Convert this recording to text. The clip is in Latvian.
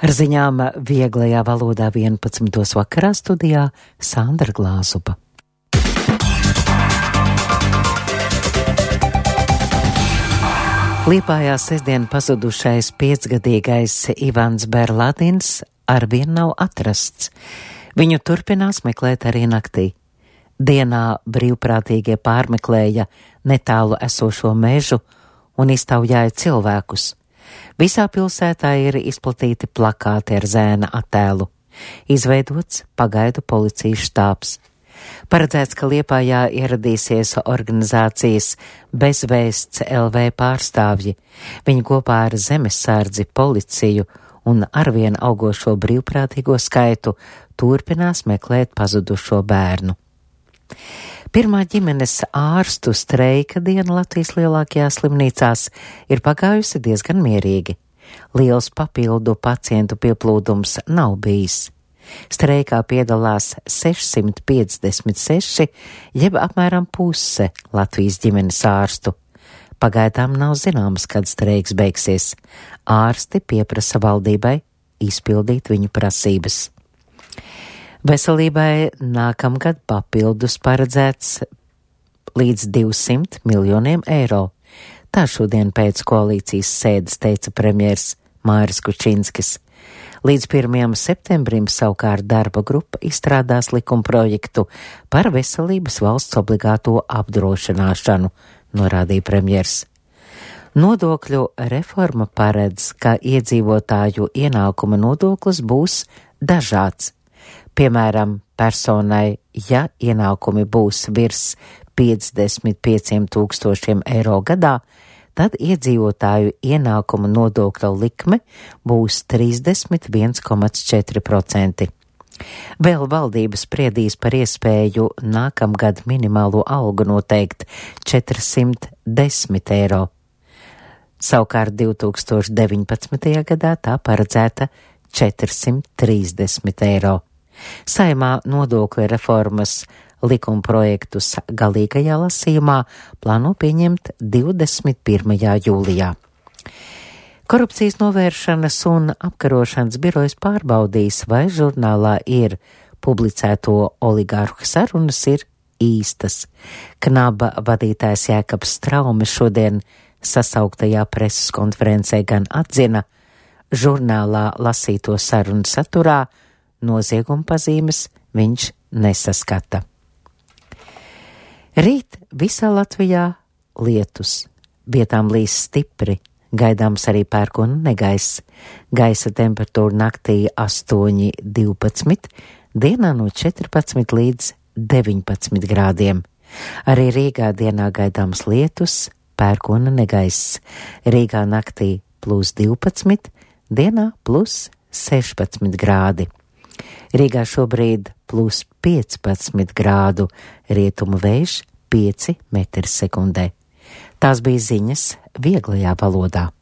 Ar ziņām vieglajā valodā 11. vakarā studijā Sandra Glāzupa. Liepājā sestdien pazudušais 5-gadīgais Ivans Berladins arvien nav atrasts. Viņu turpinās meklēt arī naktī. Dienā brīvprātīgie pārmeklēja netālu esošo mežu un iztaujāja cilvēkus. Visā pilsētā ir izplatīti plakāti ar zēna attēlu. Izveidots pagaidu policijas štābs. Paredzēts, ka Liepājā ieradīsies organizācijas Bezvēsts LV pārstāvji. Viņi kopā ar zemesardzi, policiju un arvien augošo brīvprātīgo skaitu turpinās meklēt pazudušo bērnu. Pirmā ģimenes ārstu streika diena Latvijas lielākajās slimnīcās ir pagājusi diezgan mierīgi. Liels papildu pacientu pieplūdums nav bijis. Streikā piedalās 656, jeb apmēram puse Latvijas ģimenes ārstu. Pagaidām nav zināms, kad streiks beigsies. Ārsti pieprasa valdībai izpildīt viņu prasības. Veselībai nākamgad papildus paredzēts līdz 200 miljoniem eiro. Tā šodien pēc koalīcijas sēdes teica premjers Māris Kučinskis. Līdz 1. septembrim savukārt darba grupa izstrādās likumprojektu par veselības valsts obligāto apdrošināšanu, norādīja premjers. Nodokļu reforma paredz, ka iedzīvotāju ienākuma nodoklis būs dažāds. Piemēram, personai, ja ienākumi būs virs 55 000 eiro gadā, tad iedzīvotāju ienākuma nodokļa likme būs 31,4%. Vēl valdība spriedīs par iespēju nākamgad minimālo algu noteikt 410 eiro. Savukārt 2019. gadā tā paredzēta 430 eiro. Saimā nodokļu reformas likumprojektus galīgajā lasījumā plāno pieņemt 21. jūlijā. Korupcijas novēršanas un apkarošanas birojas pārbaudīs, vai žurnālā ir publicēto oligārhu sarunas ir īstas. Knaba vadītājs Jēkabs Straume šodien sasauktajā preses konferencē gan atzina, žurnālā lasīto sarunu saturā nozieguma pazīmes viņš nesaskata. Rīt visā Latvijā lietus, vietām līs stipri, gaidāms arī pērkona negaiss. Gaisa temperatūra naktī 8–12, dienā no 14 līdz 19 grādiem. Arī Rīgā dienā gaidāms lietus, pērkona negaiss. Rīgā naktī +12, dienā +16 grādi. Rīgā šobrīd +15 grādu, rietumu vējš 5 m/sekundē. Tās bija ziņas vieglajā valodā.